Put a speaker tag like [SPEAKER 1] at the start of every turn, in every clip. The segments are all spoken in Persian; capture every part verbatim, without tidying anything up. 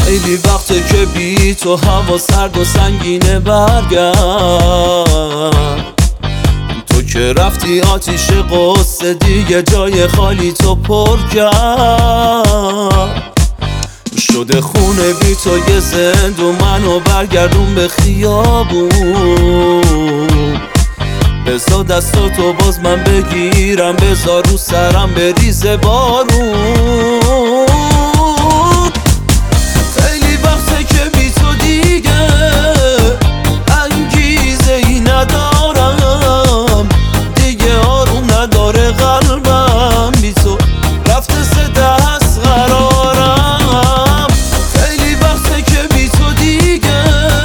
[SPEAKER 1] خیلی وقته که بی تو هوا سرد و سنگینه. برگرد تو که رفتی آتیش قصه دیگه جای خالی تو پر کرد. شده خونه بی تو یه زندون، منو برگردون به خیابون. بذار دستاتو باز من بگیرم، بذار رو سرم بریزه بارون. خیلی وقته که بی تو دیگه انگیزه ای ندارم، دیگه آروم نداره قلبم بی تو رفته سه دست قرارم. خیلی وقته که بی تو دیگه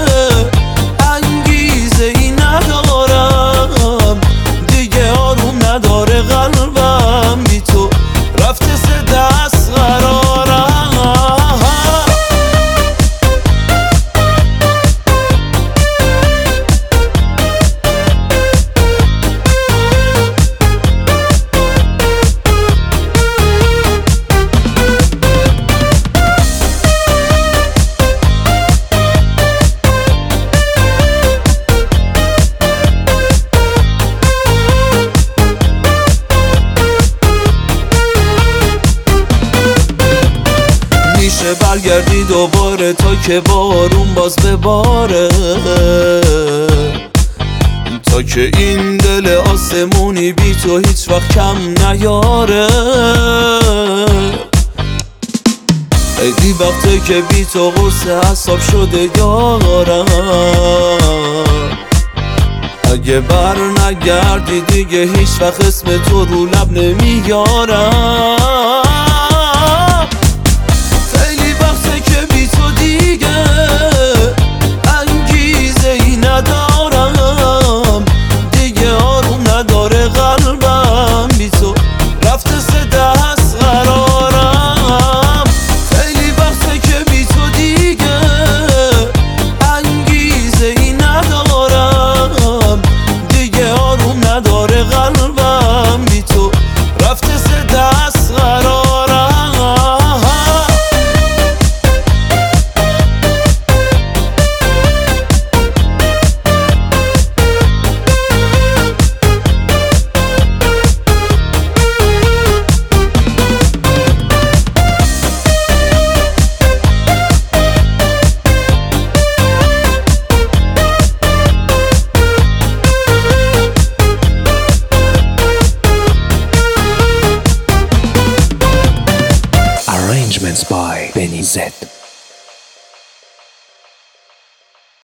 [SPEAKER 1] انگیزه ای ندارم، دیگه آروم نداره قلبم بی تو رفته سه دست قرارم. میشه برگردی دوباره تا که بارون باز بباره، تا که این دل آسمونی بی تو هیچ وقت کم نیاره. خیلی وقته که بی تو قرص اعصاب شده یارم، اگه بر نگردی دیگه هیچ وقت اسم تو رو لب نمیارم. خیلی وقته که بی تو دیگه انگیزه ای ندارم، دیگه آروم نداره قلبم بی تو رفته سه دست قرارم. خیلی وقته که بی تو دیگه انگیزه ای ندارم، دیگه آروم نداره قلبم بی تو رفته سه دست قرارم.
[SPEAKER 2] Arrangements by Benny Z.